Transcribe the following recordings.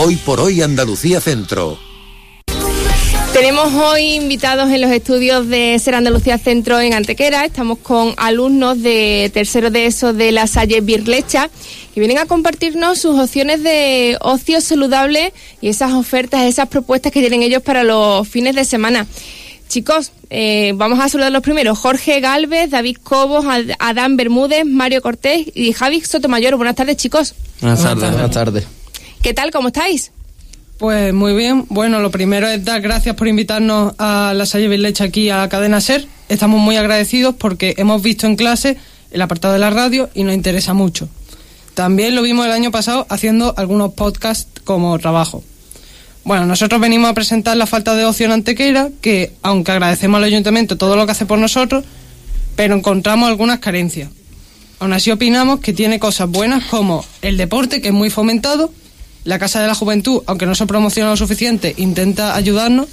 Hoy por hoy Andalucía Centro. Tenemos hoy invitados en los estudios de Ser Andalucía Centro en Antequera. Estamos con alumnos de tercero de ESO de La Salle Birlecha que vienen a compartirnos sus opciones de ocio saludable y esas ofertas, esas propuestas que tienen ellos para los fines de semana. Chicos, vamos a saludar los primeros. Jorge Gálvez, David Cobos, Adán Bermúdez, Mario Cortés y Javi Sotomayor. Buenas tardes, chicos. Buenas tardes. ¿Qué tal? ¿Cómo estáis? Pues muy bien. Bueno, lo primero es dar gracias por invitarnos a La Salle Birlecha aquí a Cadena SER. Estamos muy agradecidos porque hemos visto en clase el apartado de la radio y nos interesa mucho. También lo vimos el año pasado haciendo algunos podcasts como trabajo. Bueno, nosotros venimos a presentar la falta de ocio en Antequera, que aunque agradecemos al ayuntamiento todo lo que hace por nosotros, pero encontramos algunas carencias. Aún así opinamos que tiene cosas buenas como el deporte, que es muy fomentado, la Casa de la Juventud, aunque no se promociona lo suficiente, intenta ayudarnos,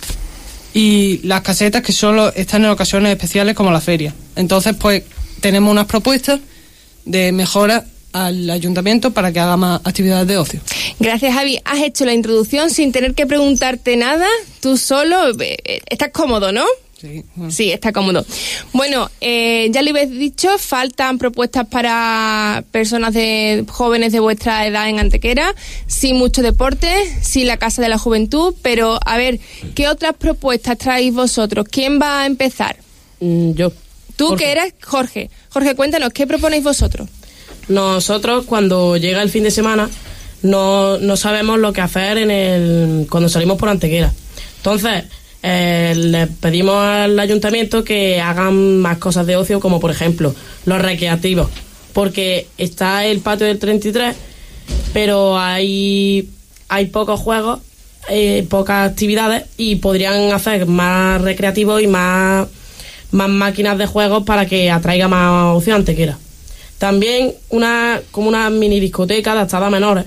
y las casetas que solo están en ocasiones especiales como la feria. Entonces, pues, tenemos unas propuestas de mejora al ayuntamiento para que haga más actividades de ocio. Gracias, Javi. Has hecho la introducción sin tener que preguntarte nada, tú solo. Estás cómodo, ¿no? Sí. Bueno. Sí, está cómodo. Bueno, ya le habéis dicho, faltan propuestas para personas jóvenes de vuestra edad en Antequera, sí mucho deporte, sí la Casa de la Juventud, pero a ver, ¿qué otras propuestas traéis vosotros? ¿Quién va a empezar? Yo. ¿Tú Jorge. que eres Jorge? Jorge, cuéntanos, ¿qué proponéis vosotros? Nosotros, cuando llega el fin de semana, no sabemos lo que hacer cuando salimos por Antequera. Entonces, le pedimos al ayuntamiento que hagan más cosas de ocio, como por ejemplo los recreativos, porque está el patio del 33, pero hay pocos juegos, pocas actividades, y podrían hacer más recreativos y más máquinas de juegos para que atraiga más ocio a Antequera. También como una mini discoteca adaptada a menores,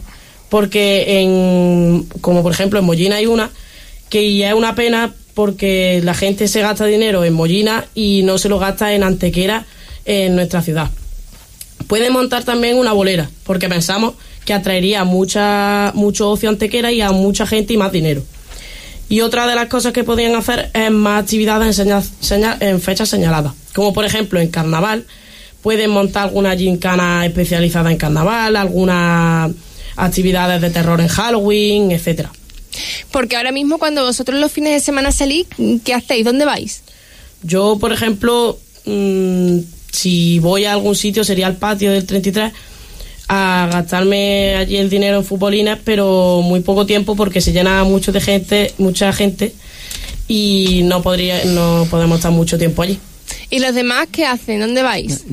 porque como por ejemplo en Mollina hay una, que ya es una pena porque la gente se gasta dinero en Mollina y no se lo gasta en Antequera, en nuestra ciudad. Pueden montar también una bolera, porque pensamos que atraería mucho ocio a Antequera y a mucha gente y más dinero. Y otra de las cosas que podrían hacer es más actividades en fechas señaladas, como por ejemplo en carnaval. Pueden montar alguna gincana especializada en carnaval, algunas actividades de terror en Halloween, etcétera. Porque ahora mismo cuando vosotros los fines de semana salís, ¿qué hacéis? ¿Dónde vais? Yo, por ejemplo, si voy a algún sitio sería al patio del 33 a gastarme allí el dinero en futbolines, pero muy poco tiempo porque se llena mucha gente y no podemos estar mucho tiempo allí. ¿Y los demás qué hacen? ¿Dónde vais?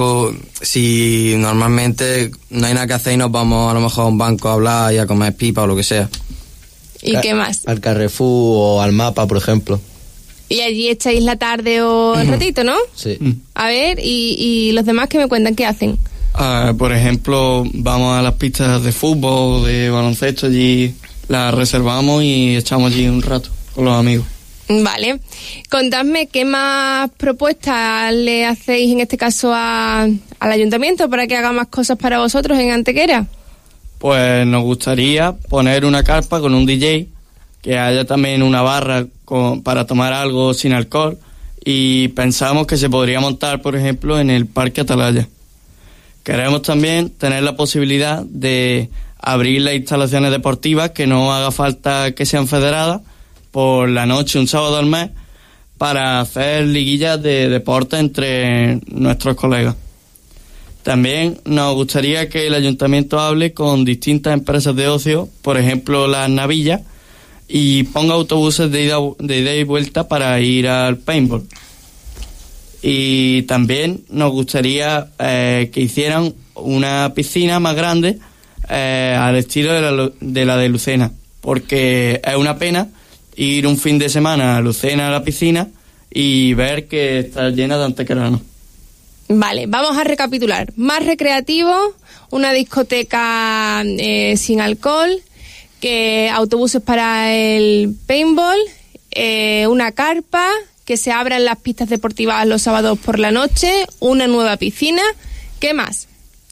Si normalmente no hay nada que hacer y nos vamos a lo mejor a un banco a hablar y a comer pipa o lo que sea. ¿Y qué más? Al Carrefour o al Mapa, por ejemplo. Y allí echáis la tarde o el ratito, ¿no? Sí. A ver, y los demás que me cuentan, ¿qué hacen? Por ejemplo, vamos a las pistas de fútbol, de baloncesto, allí las reservamos y echamos allí un rato con los amigos. Vale. Contadme qué más propuestas le hacéis en este caso al ayuntamiento para que haga más cosas para vosotros en Antequera. Pues nos gustaría poner una carpa con un DJ, que haya también una barra para tomar algo sin alcohol, y pensamos que se podría montar, por ejemplo, en el Parque Atalaya. Queremos también tener la posibilidad de abrir las instalaciones deportivas, que no haga falta que sean federadas, por la noche, un sábado al mes, para hacer liguillas de deporte entre nuestros colegas. También nos gustaría que el ayuntamiento hable con distintas empresas de ocio, por ejemplo las navillas, y ponga autobuses de ida y vuelta para ir al paintball. Y también nos gustaría que hicieran una piscina más grande al estilo de la de Lucena, porque es una pena ir un fin de semana a Lucena a la piscina y ver que está llena de antequeranos. Vale, vamos a recapitular. Más recreativo, una discoteca sin alcohol, autobuses para el paintball, una carpa, que se abran las pistas deportivas los sábados por la noche, una nueva piscina. ¿Qué más?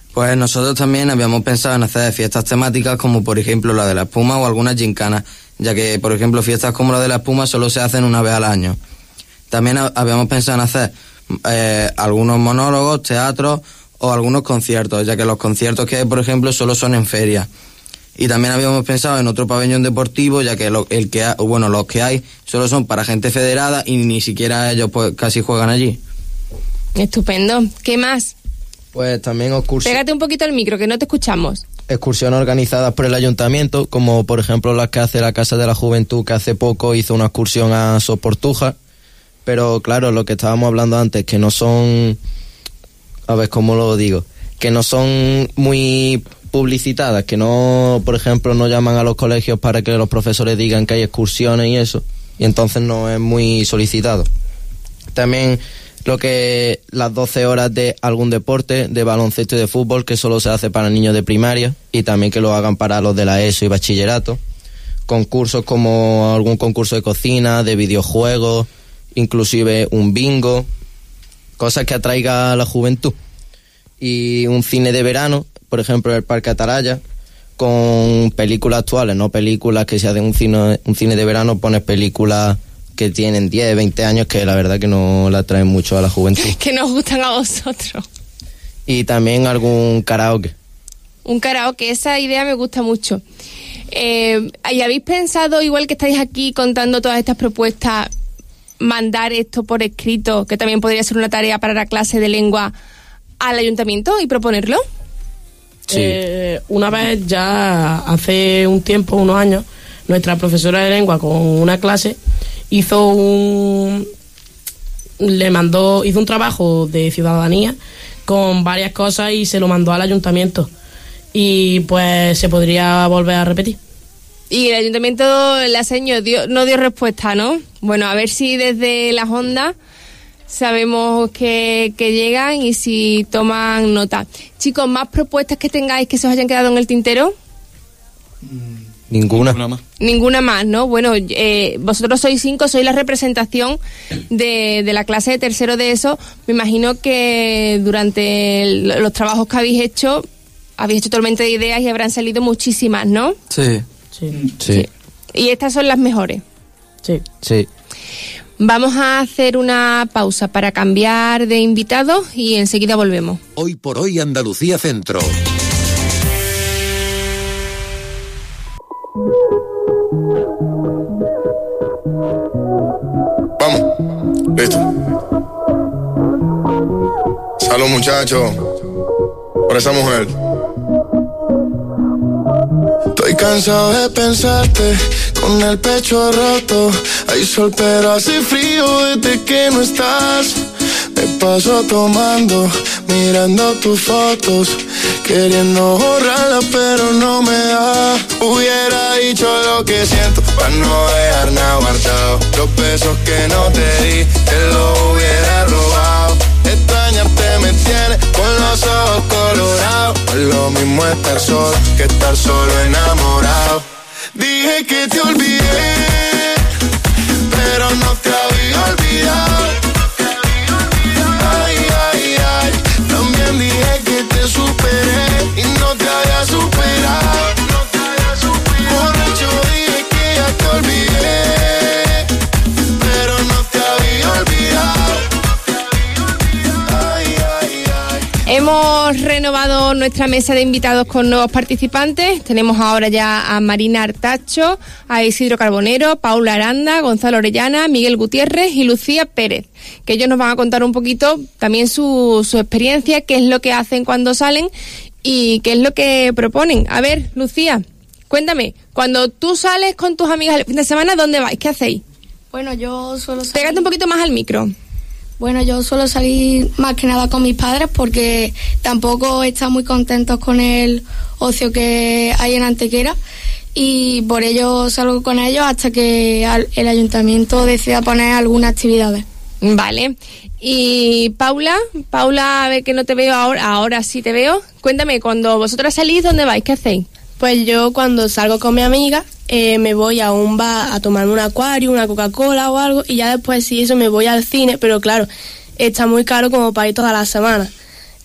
Pues nosotros también habíamos pensado en hacer fiestas temáticas como por ejemplo la de la espuma o algunas gincanas, ya que por ejemplo fiestas como la de la espuma solo se hacen una vez al año. También habíamos pensado en hacer algunos monólogos, teatros o algunos conciertos, ya que los conciertos que hay por ejemplo solo son en ferias. Y también habíamos pensado en otro pabellón deportivo, ya que los que hay solo son para gente federada y ni siquiera ellos pues casi juegan allí. Estupendo. ¿Qué más? Pues también Pégate un poquito al micro, que no te escuchamos. Excursiones organizadas por el ayuntamiento, como por ejemplo las que hace la Casa de la Juventud, que hace poco hizo una excursión a Soportuja. Pero claro, lo que estábamos hablando antes, que no son... A ver, ¿cómo lo digo? Que no son muy publicitadas, que no, por ejemplo, no llaman a los colegios para que los profesores digan que hay excursiones y eso, y entonces no es muy solicitado. También las 12 horas de algún deporte, de baloncesto y de fútbol, que solo se hace para niños de primaria, y también que lo hagan para los de la ESO y bachillerato. Concursos como algún concurso de cocina, de videojuegos, inclusive un bingo, cosas que atraiga a la juventud. Y un cine de verano, por ejemplo, en el Parque Atalaya, con películas actuales, no películas que se hacen un cine de verano, pones películas que tienen 10, 20 años, que la verdad que no la atraen mucho a la juventud. Que nos gustan a vosotros. Y también algún karaoke. Un karaoke, esa idea me gusta mucho. ¿Y habéis pensado, igual que estáis aquí contando todas estas propuestas, mandar esto por escrito, que también podría ser una tarea para la clase de lengua, al ayuntamiento y proponerlo? Sí. Una vez ya hace un tiempo, unos años, nuestra profesora de lengua con una clase hizo un trabajo de ciudadanía con varias cosas y se lo mandó al ayuntamiento, y pues se podría volver a repetir. Y el ayuntamiento, no dio respuesta, ¿no? Bueno, a ver si desde las ondas sabemos que llegan y si toman nota. Chicos, ¿más propuestas que tengáis que se os hayan quedado en el tintero? Ninguna más. Ninguna más, ¿no? Bueno, vosotros sois 5, sois la representación de la clase de tercero de ESO. Me imagino que durante los trabajos que habéis hecho tormenta de ideas y habrán salido muchísimas, ¿no? Sí. Sí. Y estas son las mejores. Sí. Vamos a hacer una pausa para cambiar de invitados y enseguida volvemos. Hoy por hoy Andalucía Centro. Vamos, listo. Salud, muchachos, por esa mujer. Estoy cansado de pensarte con el pecho roto. Hay sol pero hace frío desde que no estás. Me paso tomando, mirando tus fotos, queriendo borrarlas pero no me da. Hubiera dicho lo que siento para no dejar nada guardado. Los besos que no te di, te los hubiera robado. Extrañarte me tiene con los ojos colorados. No es lo mismo estar solo que estar solo enamorado. Dije que te olvidé, pero no te había olvidado. Ay, ay, ay. También dije que te superé y no te había superado. Borracho dije que ya te olvidé, pero no te había olvidado. Ay, ay, ay. Hemos renovado nuestra mesa de invitados con nuevos participantes. Tenemos ahora ya a Marina Artacho, a Isidro Carbonero, Paula Aranda, Gonzalo Orellana, Miguel Gutiérrez y Lucía Pérez, que ellos nos van a contar un poquito también su experiencia, qué es lo que hacen cuando salen y qué es lo que proponen. A ver, Lucía, cuéntame, cuando tú sales con tus amigas el fin de semana, ¿dónde vais? ¿Qué hacéis? Bueno, yo suelo salir... Pégate un poquito más al micro. Bueno, yo suelo salir más que nada con mis padres porque tampoco están muy contentos con el ocio que hay en Antequera, y por ello salgo con ellos hasta que el ayuntamiento decida poner algunas actividades. Vale. Y Paula, a ver que no te veo ahora sí te veo. Cuéntame, cuando vosotras salís, ¿dónde vais? ¿Qué hacéis? Pues yo cuando salgo con mi amiga me voy a un bar a tomarme un acuario, una Coca-Cola o algo, y ya después si eso me voy al cine, pero claro, está muy caro como para ir toda la semana.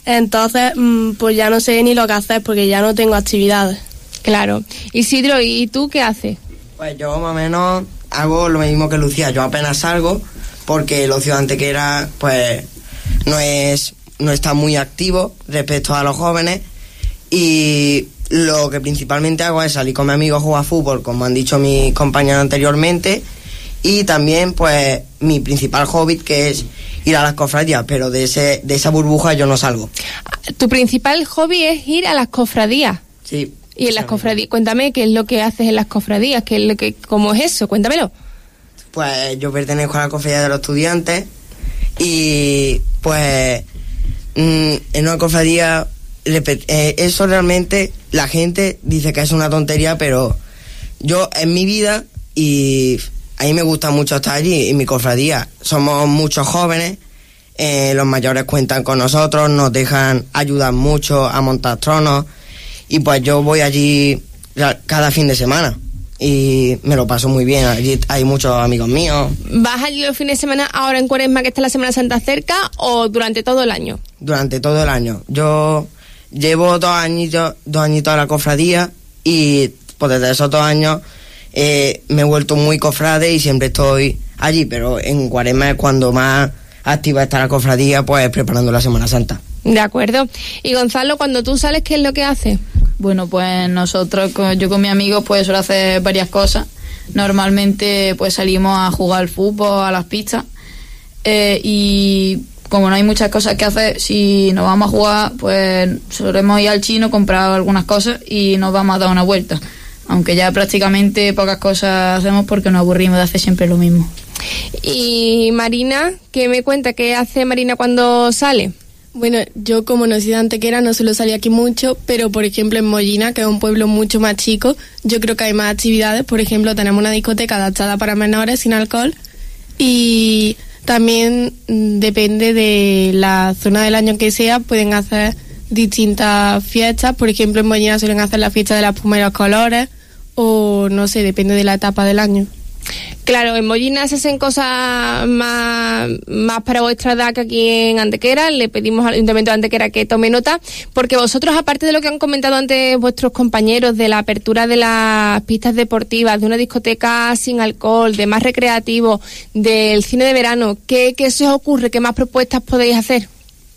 Entonces, pues ya no sé ni lo que hacer porque ya no tengo actividades. Claro. Isidro, ¿y tú qué haces? Pues yo más o menos hago lo mismo que Lucía. Yo apenas salgo porque el ocio de Antequera pues no está muy activo respecto a los jóvenes, y lo que principalmente hago es salir con mis amigos a jugar fútbol, como han dicho mis compañeros anteriormente, y también pues mi principal hobby, que es ir a las cofradías, pero de esa burbuja yo no salgo. ¿Tu principal hobby es ir a las cofradías? Sí. Y en las cofradías, cuéntame qué es lo que haces en las cofradías, cómo es eso, cuéntamelo. Pues yo pertenezco a la cofradía de los estudiantes, y pues en una cofradía eso realmente la gente dice que es una tontería, pero yo en mi vida, y a mí me gusta mucho estar allí en mi cofradía. Somos muchos jóvenes, los mayores cuentan con nosotros, nos dejan ayudar mucho a montar tronos, y pues yo voy allí cada fin de semana y me lo paso muy bien. Allí hay muchos amigos míos. ¿Vas allí los fines de semana ahora en Cuaresma, que está la Semana Santa cerca, o durante todo el año? Durante todo el año. Yo llevo 2 añitos a la cofradía, y pues desde esos 2 años me he vuelto muy cofrade y siempre estoy allí, pero en Cuaresma es cuando más activa está la cofradía, pues preparando la Semana Santa. De acuerdo. Y Gonzalo, cuando tú sales, ¿qué es lo que haces? Bueno, pues nosotros, yo con mis amigos, pues suelo hacer varias cosas. Normalmente pues salimos a jugar al fútbol, a las pistas, y como no hay muchas cosas que hacer, si nos vamos a jugar, pues solemos ir al chino, comprar algunas cosas y nos vamos a dar una vuelta. Aunque ya prácticamente pocas cosas hacemos porque nos aburrimos de hacer siempre lo mismo. Y Marina, ¿qué me cuenta? ¿Qué hace Marina cuando sale? Bueno, yo como no soy de Antequera no suelo salir aquí mucho, pero por ejemplo en Mollina, que es un pueblo mucho más chico, yo creo que hay más actividades. Por ejemplo, tenemos una discoteca adaptada para menores sin alcohol, y también depende de la zona del año que sea, pueden hacer distintas fiestas. Por ejemplo, en Mollina suelen hacer la fiesta de la espuma y los colores, o no sé, depende de la etapa del año. Claro, en Mollina se hacen cosas más para vuestra edad que aquí en Antequera. Le pedimos al Ayuntamiento de Antequera que tome nota, porque vosotros, aparte de lo que han comentado antes vuestros compañeros, de la apertura de las pistas deportivas, de una discoteca sin alcohol, de más recreativo, del cine de verano, ¿qué se os ocurre? ¿Qué más propuestas podéis hacer?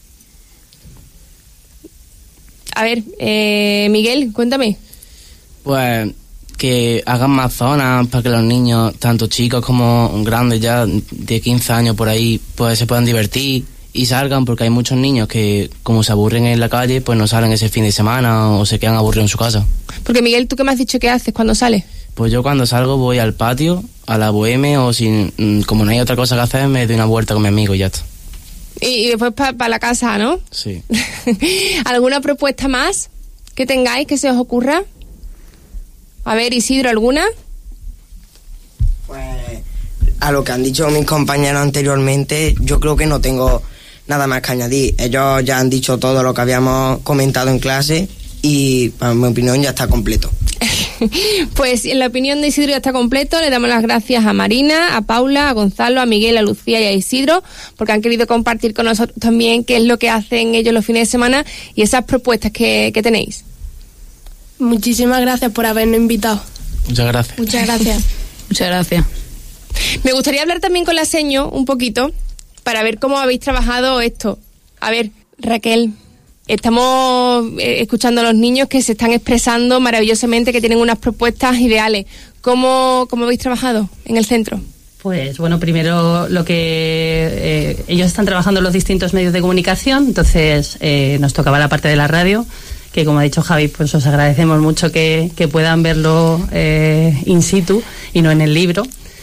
A ver, Miguel, cuéntame. Pues que hagan más zonas para que los niños, tanto chicos como grandes, ya de 15 años por ahí, pues se puedan divertir y salgan, porque hay muchos niños que, como se aburren en la calle, pues no salen ese fin de semana o se quedan aburridos en su casa. Porque Miguel, ¿tú qué me has dicho que haces cuando sales? Pues yo cuando salgo voy al patio, a la boheme, o como no hay otra cosa que hacer, me doy una vuelta con mi amigo y ya está. Y después para la casa, ¿no? Sí. ¿Alguna propuesta más que tengáis, que se os ocurra? A ver, Isidro, ¿alguna? Pues a lo que han dicho mis compañeros anteriormente, yo creo que no tengo nada más que añadir. Ellos ya han dicho todo lo que habíamos comentado en clase, y para mi opinión ya está completo. Pues en la opinión de Isidro ya está completo. Le damos las gracias a Marina, a Paula, a Gonzalo, a Miguel, a Lucía y a Isidro, porque han querido compartir con nosotros también qué es lo que hacen ellos los fines de semana y esas propuestas que tenéis. Muchísimas gracias por habernos invitado. Muchas gracias. Muchas gracias. Muchas gracias. Me gustaría hablar también con la seño un poquito para ver cómo habéis trabajado esto. A ver, Raquel, estamos escuchando a los niños que se están expresando maravillosamente, que tienen unas propuestas ideales. ¿Cómo habéis trabajado en el centro? Pues bueno, primero lo que ellos están trabajando en los distintos medios de comunicación, entonces nos tocaba la parte de la radio, que como ha dicho Javi, pues os agradecemos mucho que puedan verlo in situ y no en el libro.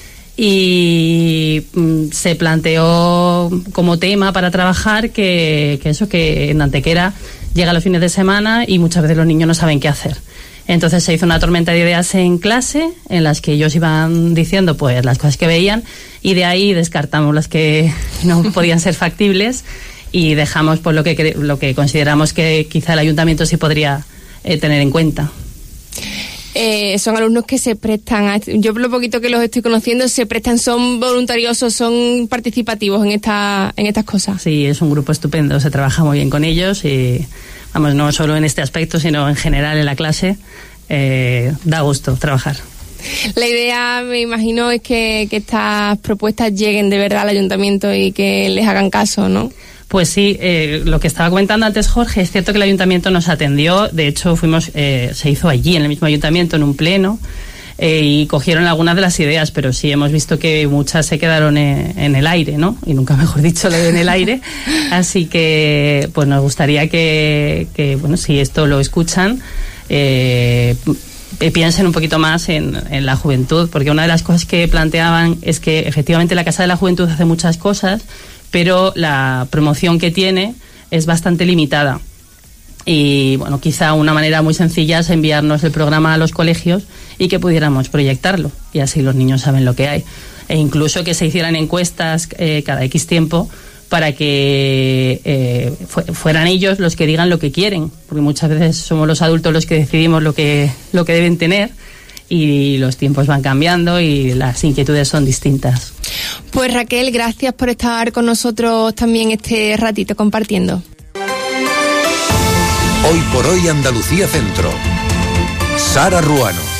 Y se planteó como tema para trabajar que en Antequera llega los fines de semana y muchas veces los niños no saben qué hacer. Entonces se hizo una tormenta de ideas en clase, en las que ellos iban diciendo pues las cosas que veían, y de ahí descartamos las que no podían ser factibles y dejamos pues lo que consideramos que quizá el ayuntamiento sí podría tener en cuenta. son alumnos que se prestan, yo por lo poquito que los estoy conociendo, se prestan, son voluntariosos, son participativos en estas cosas. Sí, es un grupo estupendo, se trabaja muy bien con ellos y, vamos, no solo en este aspecto, sino en general en la clase, da gusto trabajar. La idea, me imagino, es que estas propuestas lleguen de verdad al ayuntamiento y que les hagan caso, ¿no? Pues sí, lo que estaba comentando antes Jorge, es cierto que el ayuntamiento nos atendió, de hecho se hizo allí en el mismo ayuntamiento en un pleno y cogieron algunas de las ideas, pero sí hemos visto que muchas se quedaron en el aire, ¿no? Y nunca mejor dicho lo de en el aire, así que pues nos gustaría que bueno, si esto lo escuchan, piensen un poquito más en la juventud, porque una de las cosas que planteaban es que efectivamente la Casa de la Juventud hace muchas cosas, pero la promoción que tiene es bastante limitada. Y bueno, quizá una manera muy sencilla es enviarnos el programa a los colegios y que pudiéramos proyectarlo, y así los niños saben lo que hay. E incluso que se hicieran encuestas cada X tiempo para que fueran ellos los que digan lo que quieren, porque muchas veces somos los adultos los que decidimos lo que deben tener, y los tiempos van cambiando y las inquietudes son distintas. Pues Raquel, gracias por estar con nosotros también este ratito compartiendo. Hoy por hoy Andalucía Centro. Sara Ruano.